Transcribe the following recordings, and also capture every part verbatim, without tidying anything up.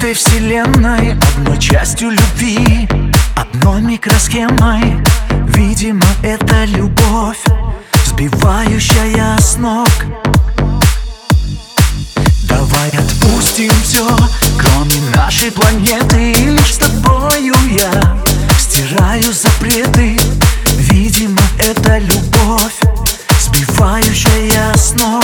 этой вселенной, одной частью любви, одной микросхемой. Видимо, это любовь, сбивающая с ног. Давай отпустим все, кроме нашей планеты. И лишь с тобою я стираю запреты. Видимо, это любовь, сбивающая с ног.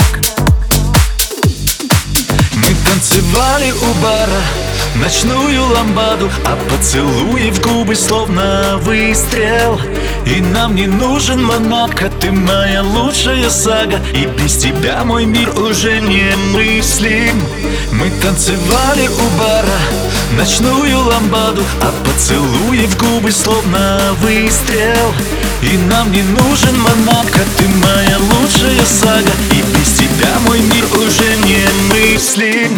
Мы танцевали у бара ночную ламбаду, а поцелуи в губы словно выстрел. И нам не нужен Монако, ты моя лучшая сага, и без тебя мой мир уже не мыслим. Мы танцевали у бара ночную ламбаду, а поцелуи в губы словно выстрел. И нам не нужен Монако, ты моя лучшая сага, и без тебя мой мир уже не мыслим.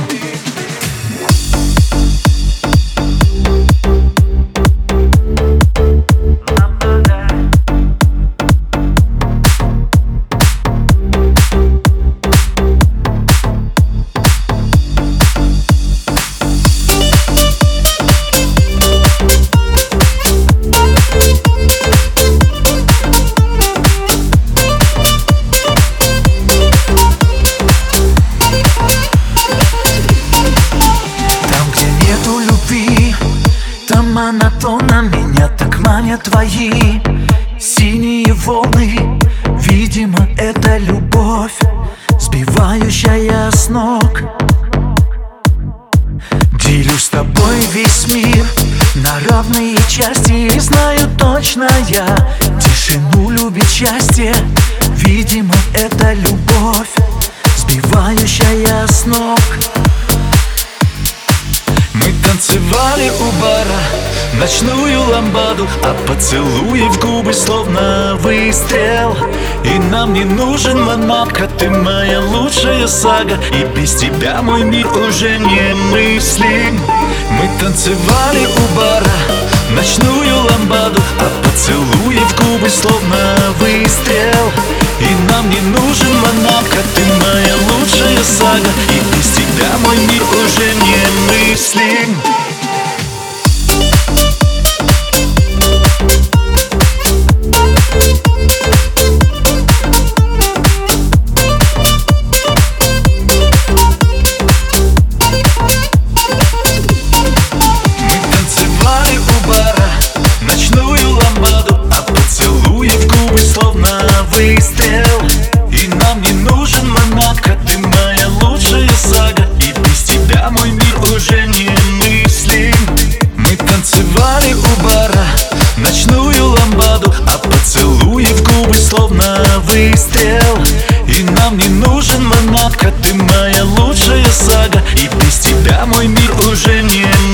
Там монотонно меня так манят твои синие волны. Видимо, это любовь, сбивающая с ног. Делю с тобой весь мир на равные части, и знаю точно я, тишину любит счастье. Видимо, это любовь, сбивающая с ног. Мы танцевали у бара ночную ламбаду, а поцелуи в губы словно выстрел. И нам не нужен Монако, ты моя лучшая сага, и без тебя мой мир уже не мыслим. Мы танцевали у бара ночную ламбаду, а поцелуи в губы словно выстрел. И нам не нужен Монако, ты моя лучшая сага, и без тебя мой мир уже не мыслим. Выстрел. И нам не нужен Монако, ты моя лучшая сага, и без тебя мой мир уже не мыслим. Мы танцевали у бара ночную ламбаду, а поцелуи в губы словно выстрел. И нам не нужен Монако, ты моя лучшая сага, и без тебя мой мир уже не мыслим.